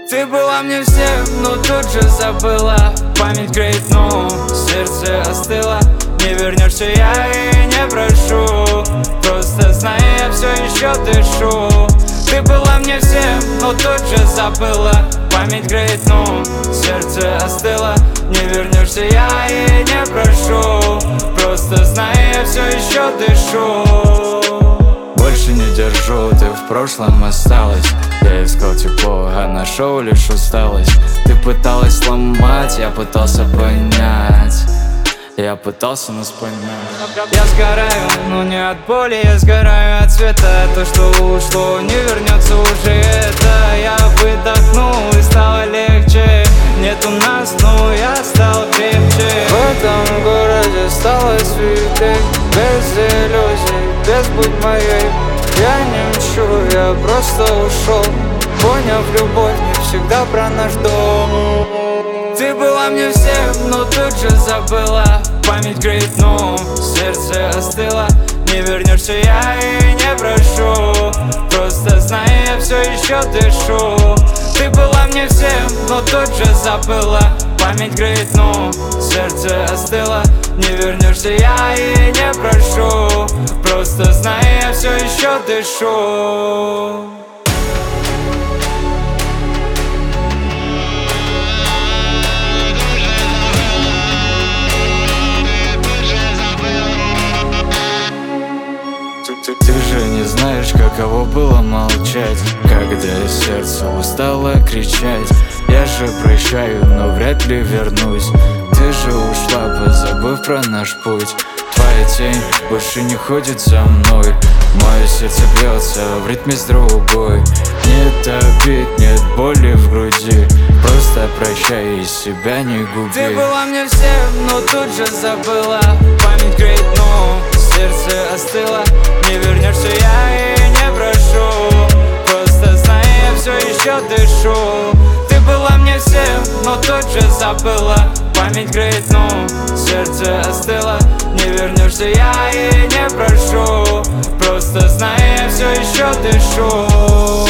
Ты была мне всем, но тут же забыла. Память греет, но сердце остыло. Не вернешься, я и не прошу. Просто знай, я все еще дышу. Ты была мне всем, но тут же забыла. Память греет, но сердце остыло. Не вернешься, я и не прошу. Просто знай, я все еще дышу. Больше не держу, ты в прошлом осталась. Я искал тепло, а нашел лишь усталость. Ты пыталась сломать, я пытался понять. Я пытался нас понять. Я сгораю, но не от боли, я сгораю от света. То, что ушло, не вернется уже это. Я выдохнул и стало легче. Нет у нас, но я стал крепче. В этом городе стало светлей. Без иллюзий, без будь моей. Я не мчу, я просто ушел. Поняв, любовь не всегда про наш дом. Ты была мне всем, но тут же забыла. Память греет, но сердце остыло. Не вернешься, я и не прошу. Просто знай, я все еще дышу. Ты была мне всем, но тут же забыла. Память греет, но сердце остыло. Не вернешься, я и не прошу. Просто знай, я все еще дышу. Ты же не знаешь, каково было молчать, когда сердце устало кричать. Я же прощаю, но вряд ли вернусь. Ты же ушла, позабыв про наш путь. Твоя тень больше не ходит за мной. Мое сердце бьется в ритме с другой. Нет обид, нет боли в груди. Просто прощай и себя не губи. Ты была мне всем, но тут же забыла. Память греет, но сердце остыло. Не вернешься, я и не прошу. Просто знай, я все еще дышу. Ты была мне всем, но тут же забыла. Память греет, но сердце остыло. Не вернешься, я и не прошу. Просто знай, я все еще дышу.